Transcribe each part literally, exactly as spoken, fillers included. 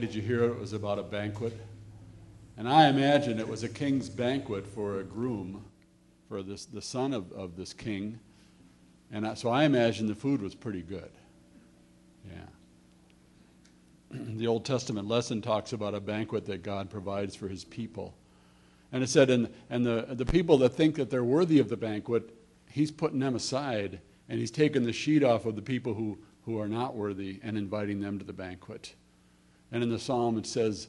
Did you hear it was about a banquet? And I imagine it was a king's banquet for a groom, for this, the son of, of this king. And I, so I imagine the food was pretty good. Yeah. The Old Testament lesson talks about a banquet that God provides for his people. And it said, and, and the, the people that think that they're worthy of the banquet, he's putting them aside, and he's taking the sheet off of the people who, who are not worthy and inviting them to the banquet. And in the psalm it says,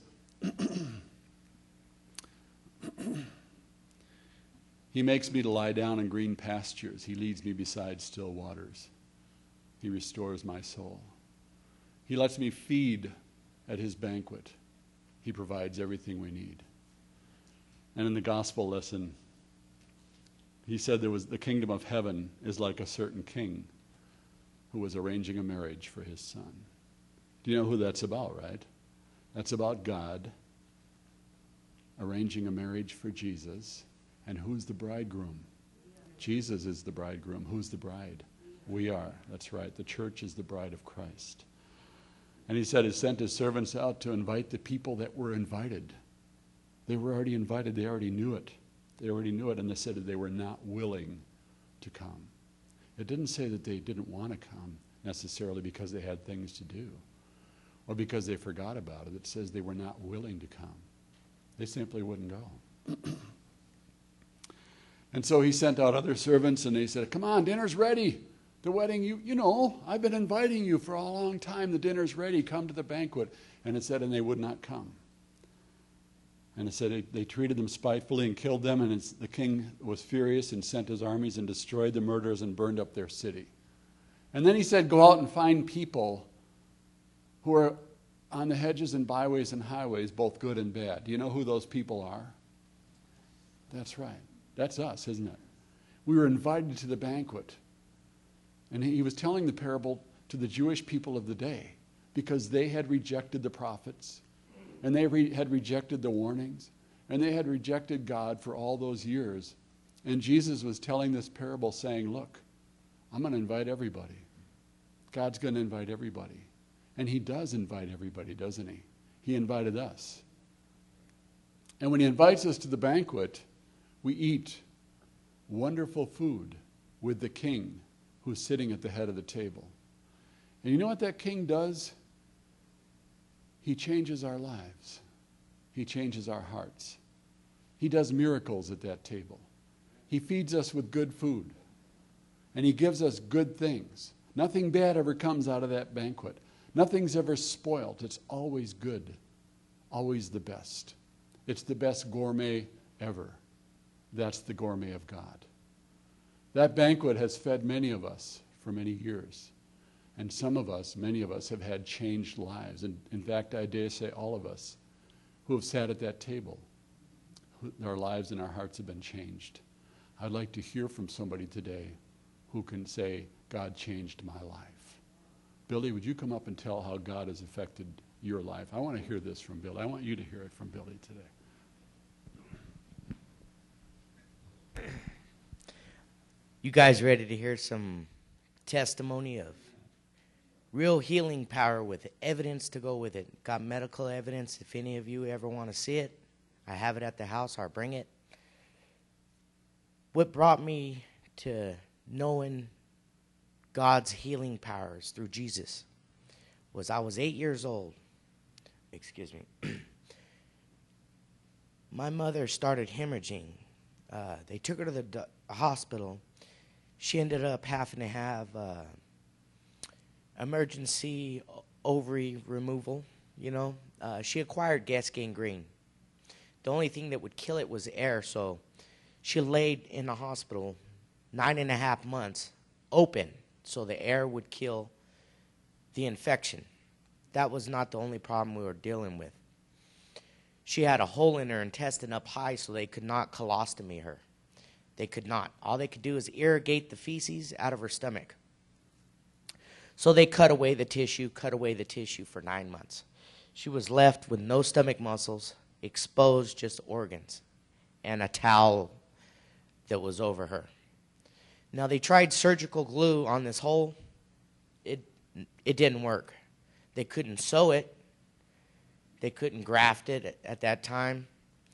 he makes me to lie down in green pastures. He leads me beside still waters. He restores my soul. He lets me feed at his banquet. He provides everything we need. And in the gospel lesson, he said there was the kingdom of heaven is like a certain king who was arranging a marriage for his son. Do you know who that's about, right? That's about God arranging a marriage for Jesus. And who's the bridegroom? Jesus is the bridegroom. Who's the bride? We are. That's right. The church is the bride of Christ. And he said he sent his servants out to invite the people that were invited. They were already invited. They already knew it. They already knew it, and they said that they were not willing to come. It didn't say that they didn't want to come necessarily because they had things to do or because they forgot about it. It says they were not willing to come. They simply wouldn't go. And so he sent out other servants, and they said, come on, dinner's ready. The wedding, you you know, I've been inviting you for a long time. The dinner's ready. Come to the banquet. And it said, and they would not come. And it said they, they treated them spitefully and killed them, and it's, the king was furious and sent his armies and destroyed the murderers and burned up their city. And then he said, go out and find people who are on the hedges and byways and highways, both good and bad. Do you know who those people are? That's right. That's us, isn't it? We were invited to the banquet. And he was telling the parable to the Jewish people of the day because they had rejected the prophets, and they re- had rejected the warnings, and they had rejected God for all those years. And Jesus was telling this parable saying, look, I'm going to invite everybody. God's going to invite everybody. And he does invite everybody, doesn't he? He invited us. And when he invites us to the banquet, we eat wonderful food with the king who's sitting at the head of the table. And you know what that king does? He changes our lives. He changes our hearts. He does miracles at that table. He feeds us with good food. And he gives us good things. Nothing bad ever comes out of that banquet. Nothing's ever spoiled. It's always good. Always the best. It's the best gourmet ever. That's the gourmet of God. That banquet has fed many of us for many years. And some of us, many of us, have had changed lives. And in fact, I dare say all of us who have sat at that table, our lives and our hearts have been changed. I'd like to hear from somebody today who can say, God changed my life. Billy, would you come up and tell how God has affected your life? I want to hear this from Billy. I want you to hear it from Billy today. You guys ready to hear some testimony of real healing power with evidence to go with it? Got medical evidence. If any of you ever want to see it, I have it at the house. I'll bring it. What brought me to knowing God's healing powers through Jesus was I was eight years old. Excuse me. My mother started hemorrhaging. Uh, they took her to the do- hospital. She ended up having to have uh, emergency ovary removal, you know. Uh, she acquired gas gangrene. The only thing that would kill it was air, so she laid in the hospital nine and a half months open so the air would kill the infection. That was not the only problem we were dealing with. She had a hole in her intestine up high so they could not colostomy her. They could not. All they could do is irrigate the feces out of her stomach. So they cut away the tissue, cut away the tissue for nine months. She was left with no stomach muscles, exposed just organs, and a towel that was over her. Now, they tried surgical glue on this hole. It, it didn't work. They couldn't sew it. They couldn't graft it at, at that time.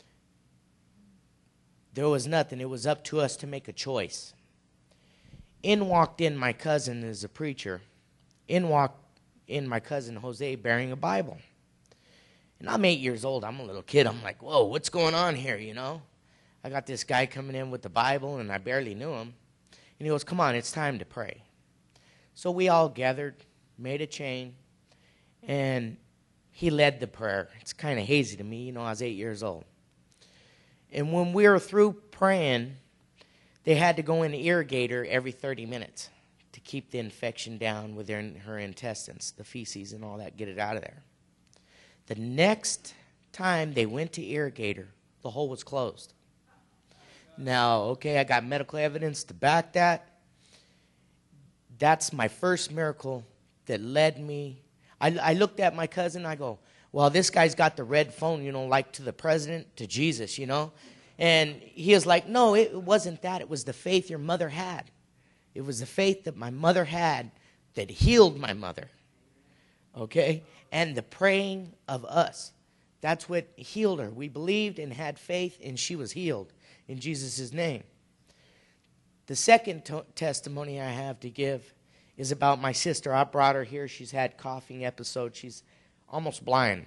There was nothing. It was up to us to make a choice. In walked in my cousin as a preacher. In walked in my cousin Jose bearing a Bible. And I'm eight years old. I'm a little kid. I'm like, whoa, what's going on here, you know? I got this guy coming in with the Bible, and I barely knew him. And he goes, come on, it's time to pray. So we all gathered, made a chain, and he led the prayer. It's kind of hazy to me. You know, I was eight years old. And when we were through praying, they had to go in and irrigate her every thirty minutes to keep the infection down within her intestines, the feces and all that, get it out of there. The next time they went to irrigate her, the hole was closed. Now, okay, I got medical evidence to back that. That's my first miracle that led me. I, I looked at my cousin, I go, well, this guy's got the red phone, you know, like to the president, to Jesus, you know. And he was like, no, it wasn't that. It was the faith your mother had. It was the faith that my mother had that healed my mother, okay? And the praying of us. That's what healed her. We believed and had faith, and she was healed in Jesus' name. The second to- testimony I have to give is about my sister. I brought her here. She's had coughing episodes. She's almost blind.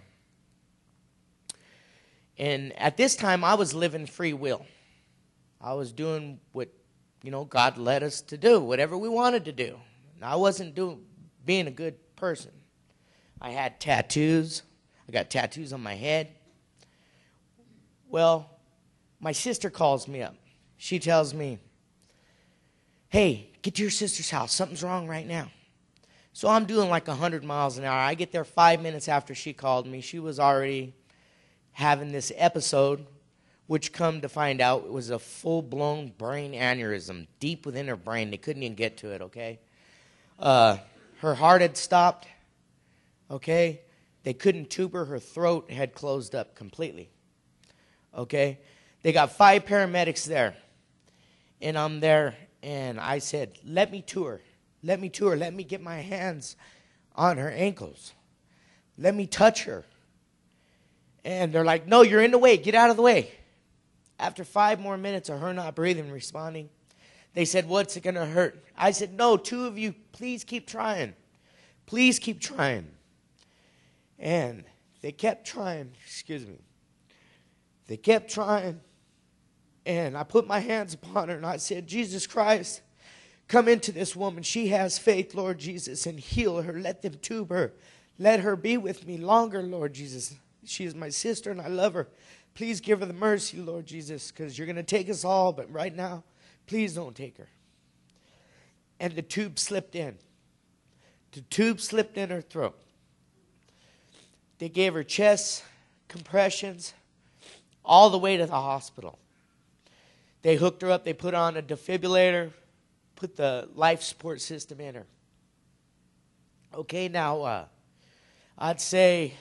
And at this time, I was living free will. I was doing what, you know, God led us to do, whatever we wanted to do. And I wasn't doing being a good person. I had tattoos. I got tattoos on my head. Well, my sister calls me up. She tells me, hey, get to your sister's house. Something's wrong right now. So I'm doing like one hundred miles an hour. I get there five minutes after she called me. She was already having this episode, which come to find out it was a full-blown brain aneurysm deep within her brain. They couldn't even get to it, okay? Uh, her heart had stopped, okay? They couldn't tube her. Her throat had closed up completely, okay? They got five paramedics there, and I'm there, and I said, let me to her. Let me to her. Let me get my hands on her ankles. Let me touch her. And they're like, no, you're in the way. Get out of the way. After five more minutes of her not breathing and responding, they said, what's it going to hurt? I said, no, two of you, please keep trying. Please keep trying. And they kept trying. Excuse me. They kept trying. And I put my hands upon her and I said, Jesus Christ, come into this woman. She has faith, Lord Jesus, and heal her. Let them tube her. Let her be with me longer, Lord Jesus. She is my sister and I love her. Please give her the mercy, Lord Jesus, because you're going to take us all, but right now, please don't take her. And the tube slipped in. The tube slipped in her throat. They gave her chest compressions all the way to the hospital. They hooked her up. They put on a defibrillator, put the life support system in her. Okay, now, uh, I'd say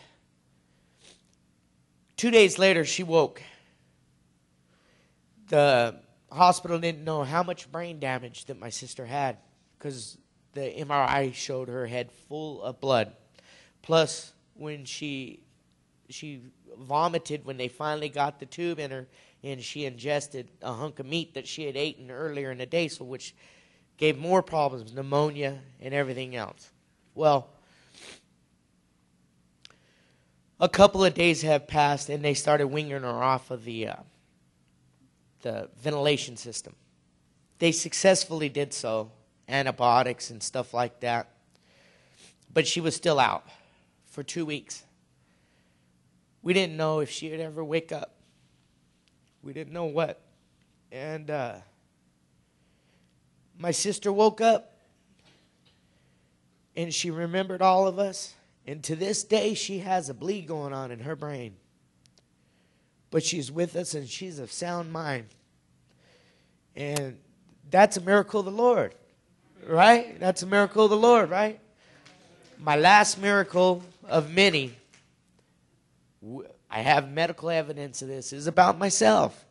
two days later, she woke. The hospital didn't know how much brain damage that my sister had because the M R I showed her head full of blood. Plus, when she she vomited when they finally got the tube in her, and she ingested a hunk of meat that she had eaten earlier in the day, so which gave more problems, pneumonia and everything else. Well, a couple of days have passed, and they started winging her off of the uh, the ventilation system. They successfully did so, antibiotics and stuff like that. But she was still out for two weeks. We didn't know if she would ever wake up. We didn't know what. And uh, my sister woke up, and she remembered all of us. And to this day, she has a bleed going on in her brain. But she's with us, and she's of sound mind. And that's a miracle of the Lord, right? That's a miracle of the Lord, right? My last miracle of many, I have medical evidence of this, is about myself.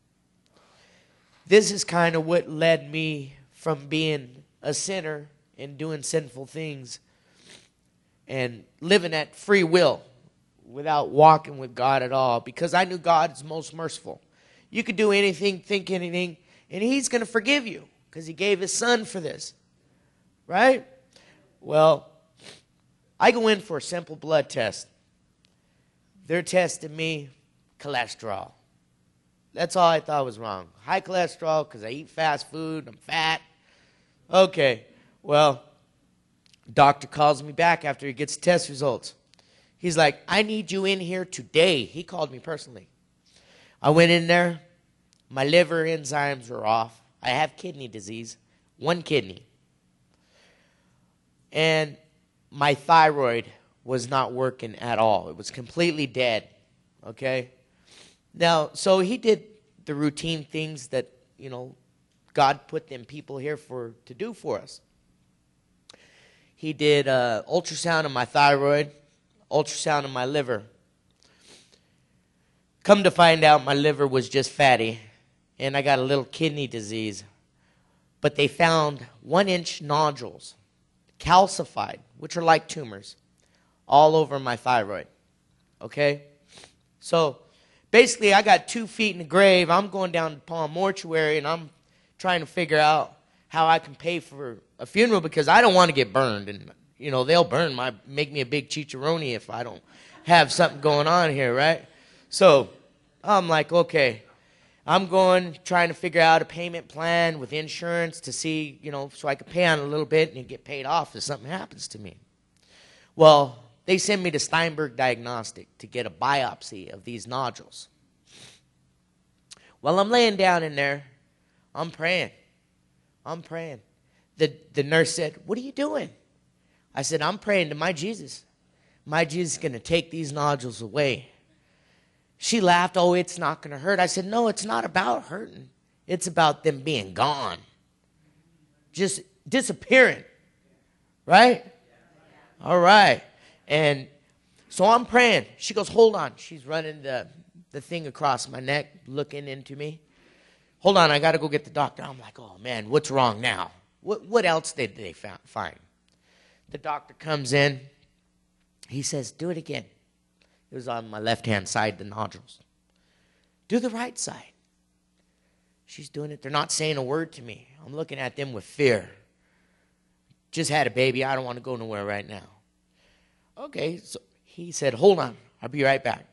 This is kind of what led me from being a sinner and doing sinful things and living at free will, without walking with God at all, because I knew God is most merciful. You could do anything, think anything, and he's going to forgive you because he gave his son for this. Right? Well, I go in for a simple blood test. They're testing me cholesterol. That's all I thought was wrong. High cholesterol because I eat fast food. I'm fat. Okay. Well, doctor calls me back after he gets test results. He's like, I need you in here today. He called me personally. I went in there. My liver enzymes are off. I have kidney disease. One kidney. And my thyroid was not working at all. It was completely dead. Okay? Now, so he did the routine things that, you know, God put them people here for to do for us. He did uh, ultrasound of my thyroid, ultrasound of my liver. Come to find out, my liver was just fatty, and I got a little kidney disease. But they found one-inch nodules, calcified, which are like tumors, all over my thyroid. Okay? So basically, I got two feet in the grave. I'm going down to Palm Mortuary, and I'm trying to figure out how I can pay for a funeral because I don't want to get burned. And, you know, they'll burn my, make me a big chicharroni if I don't have something going on here, right? So I'm like, okay, I'm going, trying to figure out a payment plan with insurance to see, you know, so I can pay on a little bit and get paid off if something happens to me. Well, they send me to Steinberg Diagnostic to get a biopsy of these nodules. While I'm laying down in there, I'm praying. I'm praying. The, the nurse said, what are you doing? I said, I'm praying to my Jesus. My Jesus is going to take these nodules away. She laughed, oh, it's not going to hurt. I said, no, it's not about hurting. It's about them being gone. Just disappearing. Right? All right. And so I'm praying. She goes, hold on. She's running the, the thing across my neck, looking into me. Hold on, I got to go get the doctor. I'm like, oh, man, what's wrong now? What, what else did they find? The doctor comes in. He says, do it again. It was on my left-hand side, the nodules. Do the right side. She's doing it. They're not saying a word to me. I'm looking at them with fear. Just had a baby. I don't want to go nowhere right now. Okay, so he said, hold on. I'll be right back.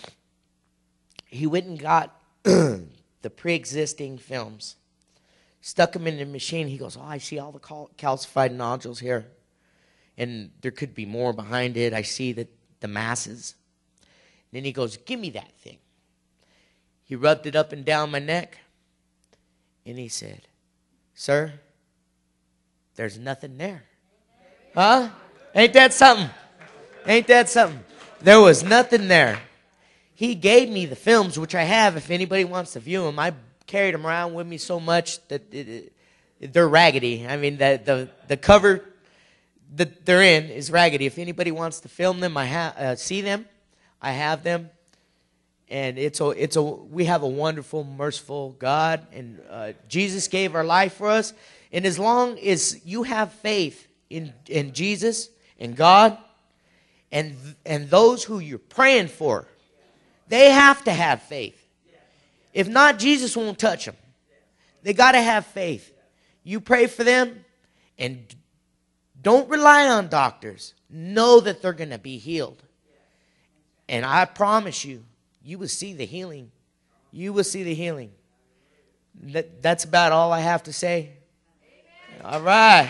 He went and got the pre-existing films, stuck them in the machine. He goes, oh, I see all the cal- calcified nodules here. And there could be more behind it. I see that the masses. Then he goes, give me that thing. He rubbed it up and down my neck. And he said, sir, there's nothing there. Huh? Ain't that something? Ain't that something? There was nothing there. He gave me the films, which I have if anybody wants to view them. I carried them around with me so much that it, it, they're raggedy. I mean, the, the, the cover that they're in is raggedy. If anybody wants to film them, I ha- uh, see them. I have them. And it's a, it's a, we have a wonderful, merciful God. And uh, Jesus gave our life for us. And as long as you have faith in, in Jesus and God and, and those who you're praying for, they have to have faith. If not, Jesus won't touch them. They got to have faith. You pray for them and don't rely on doctors. Know that they're going to be healed. And I promise you, you will see the healing. You will see the healing. That, that's about all I have to say. All right.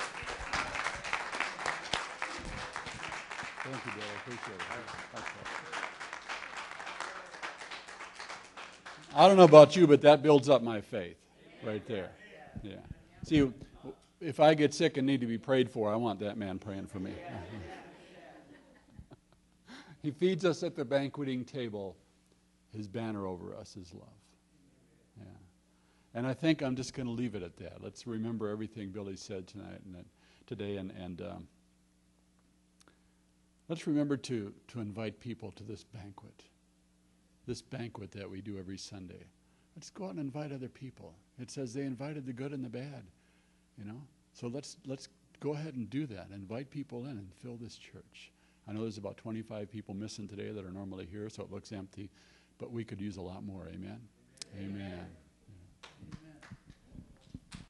Thank you, Bill. I appreciate it. I don't know about you, but that builds up my faith right there. Yeah. See, if I get sick and need to be prayed for, I want that man praying for me. He feeds us at the banqueting table. His banner over us is love. Yeah. And I think I'm just going to leave it at that. Let's remember everything Billy said tonight and today, and, and um, let's remember to, to invite people to this banquet. This banquet that we do every Sunday. Let's go out and invite other people. It says they invited the good and the bad, you know. So let's let's go ahead and do that. Invite people in and fill this church. I know there's about twenty-five people missing today that are normally here, so it looks empty, but we could use a lot more. Amen? Amen. Amen.